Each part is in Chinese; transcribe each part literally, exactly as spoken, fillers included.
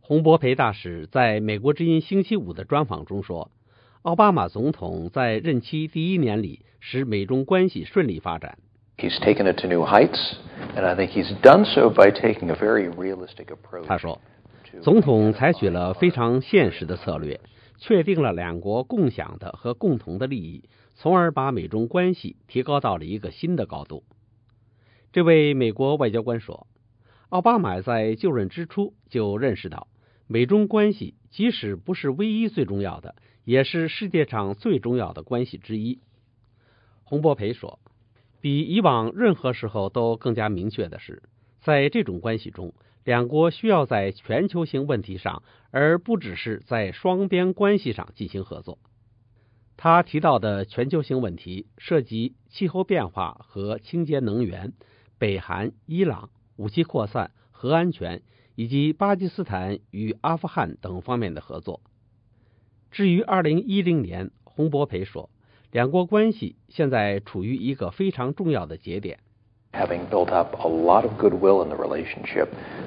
洪博培大使在美国之音星期五的专访中说，奥巴马总统在任期第一年里使美中关系顺利发展。 He's taken it to new heights, and I think he's done so by taking a very realistic approach. 他说，总统采取了非常现实的策略，确定了两国共享的和共同的利益，从而把美中关系提高到了一个新的高度。这位美国外交官说，奥巴马在就任之初就认识到，美中关系即使不是唯一最重要的，也是世界上最重要的关系之一。洪博培说，比以往任何时候都更加明确的是，在这种关系中，两国需要在全球性问题上，而不只是在双边关系上进行合作。他提到的全球性问题涉及气候变化和清洁能源、北韩、伊朗、武器扩散、核安全以及巴基斯坦与阿富汗等方面的合作。至于二零一零年，洪博培说，两国关系现在处于一个非常重要的节点。 Having built up a lot of goodwill in the relationship,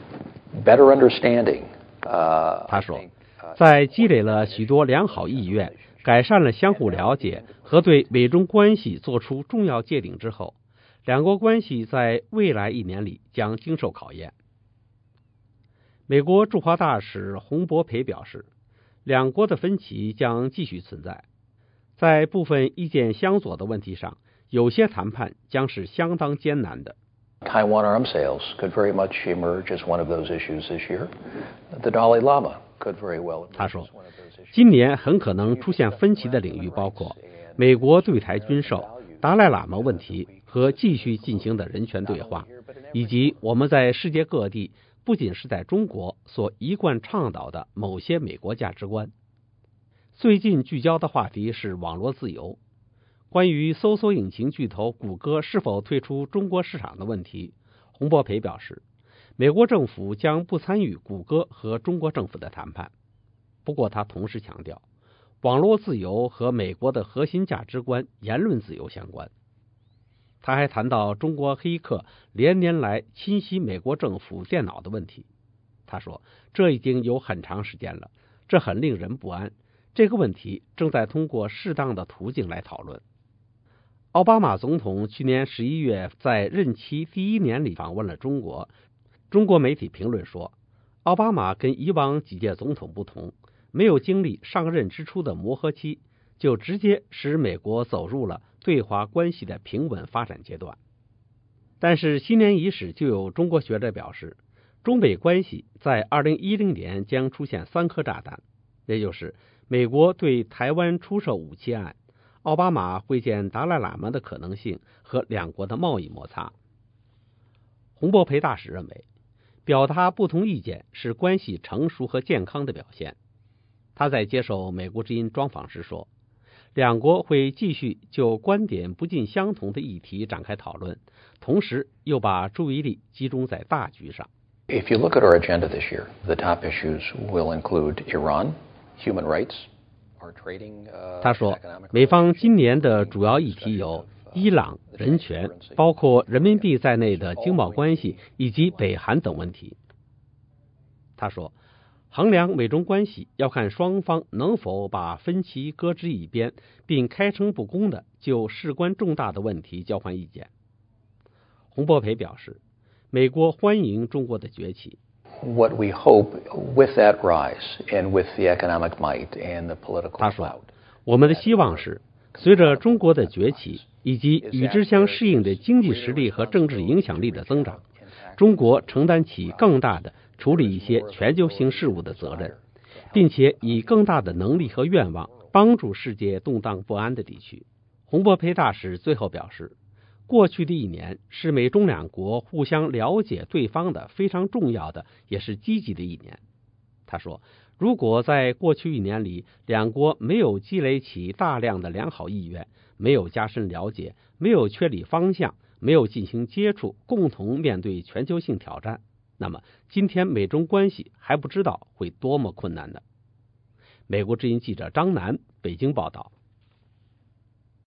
better understanding. 他说，在积累了许多良好意愿，改善了相互了解和对美中关系做出重要界定之后，两国关系在未来一年里将经受考验。美国驻华大使洪博培表示，两国的分歧将继续存在，在部分意见相左的问题上，有些谈判将是相当艰难的。 Taiwan arms sales could very much emerge as one of those issues this year. The Dalai Lama could very well. 他说，今年很可能出现分歧的领域包括美国对台军售、达赖喇嘛问题和继续进行的人权对话，以及我们在世界各地，不仅是在中国所一贯倡导的某些美国价值观。最近聚焦的话题是网络自由。关于搜索引擎巨头谷歌是否退出中国市场的问题，洪博培表示，美国政府将不参与谷歌和中国政府的谈判。不过他同时强调，网络自由和美国的核心价值观言论自由相关。他还谈到中国黑客连年来侵袭美国政府电脑的问题。他说，这已经有很长时间了，这很令人不安，这个问题正在通过适当的途径来讨论。奥巴马总统去年十一月在任期第一年里访问了中国。中国媒体评论说，奥巴马跟以往几届总统不同，没有经历上任之初的磨合期，就直接使美国走入了对华关系的平稳发展阶段。但是新年伊始，就有中国学者表示，中美关系在二零一零年将出现三颗炸弹，也就是美国对台湾出售武器案、奥巴马会见达赖喇嘛的可能性和两国的贸易摩擦。洪博培大使认为，表达不同意见是关系成熟和健康的表现。他在接受美国之音专访时说，两国会继续就观点不尽相同的议题展开讨论，同时又把注意力集中在大局上。 If you look at our agenda this year, the top issues will include Iran, human rights, our trading. 他说，美方今年的主要议题有伊朗、人权，包括人民币在内的经贸关系以及北韩等问题。他说，衡量美中关系要看双方能否把分歧搁置一边，并开诚布公的就事关重大的问题交换意见。洪博培表示，美国欢迎中国的崛起。 What we hope with that rise and with the economic might and the political 他说，我们的希望是，随着中国的崛起以及与之相适应的经济实力和政治影响力的增长，中国承担起更大的处理一些全球性事务的责任，并且以更大的能力和愿望帮助世界动荡不安的地区。洪博培大使最后表示，过去的一年是美中两国互相了解对方的非常重要的也是积极的一年。他说，如果在过去一年里两国没有积累起大量的良好意愿，没有加深了解，没有确立方向，没有进行接触，共同面对全球性挑战，那么今天美中关系还不知道会多么困难呢？美国之音记者张楠北京报道。